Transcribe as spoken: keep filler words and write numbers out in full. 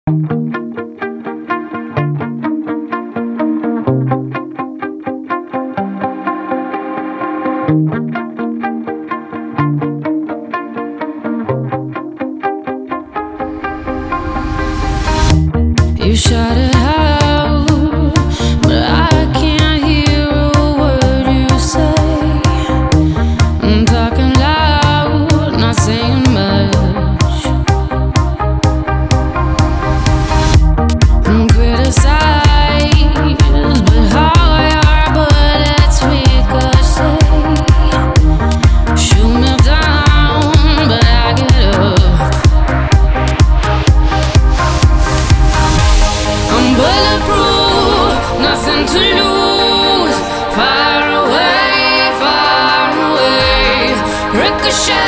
You shout it out, but I can't hear a word you say. I'm talking loud, not saying much. I'm criticized, but how your bullets ricochet. Shoot me down, but I get up. I'm bulletproof, nothing to lose. Far away, far away. Ricochet.